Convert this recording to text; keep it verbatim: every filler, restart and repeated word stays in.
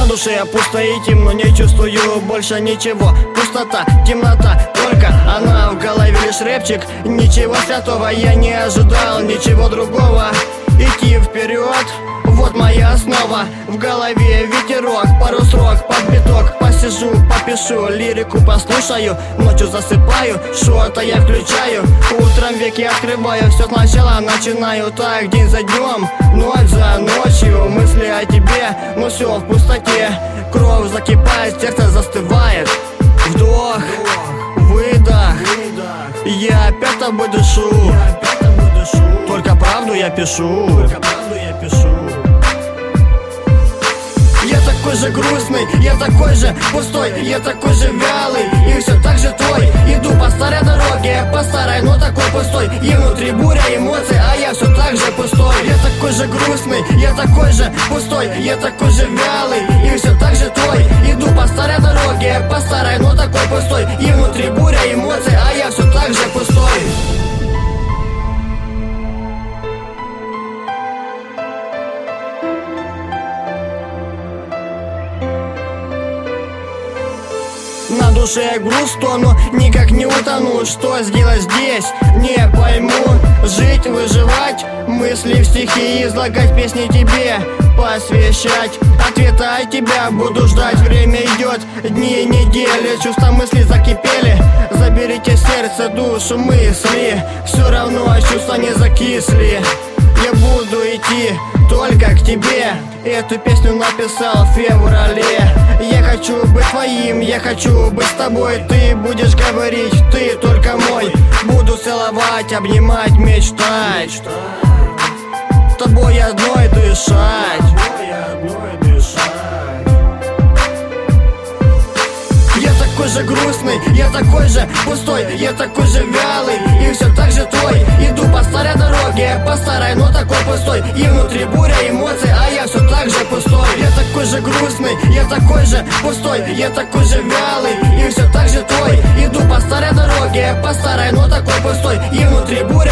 душе пусто и темно, не чувствую больше ничего. Пустота, темнота, только она в голове, лишь рэпчик. Ничего святого я не ожидал, ничего другого. Идти вперед, вот моя основа. В голове ветерок, пару строк под биток. Посижу, попишу, лирику послушаю. Ночью засыпаю, что-то я включаю. Утром веки открываю, все сначала начинаю. Так день за днем, ночь за ночью. Мысли о тебе, но все в пустоте. Кровь закипает, сердце застывает. Вдох, выдох, я опять тобой дышу. Только правду я пишу. Я такой же грустный, я такой же пустой, я такой же вялый и все так же твой. Иду по старой дороге, по старой, но такой пустой. И внутри буря эмоций, а я все так же пустой. Я такой же грустный, я такой же пустой, я такой же вялый и все так же твой. Иду по старой дороге, по старой, но такой пустой. И внутри буря эмоций, а я все так же пустой. На душе грустно, но никак не утону. Что сделать здесь, не пойму. Жить, выживать, мысли в стихи излагать, песни тебе посвящать. Ответа от тебя буду ждать, время идет, дни, недели. Чувства, мысли закипели, заберите сердце, душу, мысли. Все равно чувства не закисли. Я буду идти только к тебе. Эту песню написал в феврале. Я хочу быть твоим, я хочу быть с тобой. Ты будешь говорить, ты только мой. Буду целовать, обнимать, мечтать. С тобой одной дышать. Я такой же грустный, я такой же пустой, я такой же вялый и все так же твой. Иду по старой дороге, по старой, но такой пустой. И внутри буря эмоций, а я все так же пустой. Я такой же грустный, я такой же пустой, я такой же вялый и все так же твой. Иду по старой дороге, по старой, но такой пустой. И внутри буря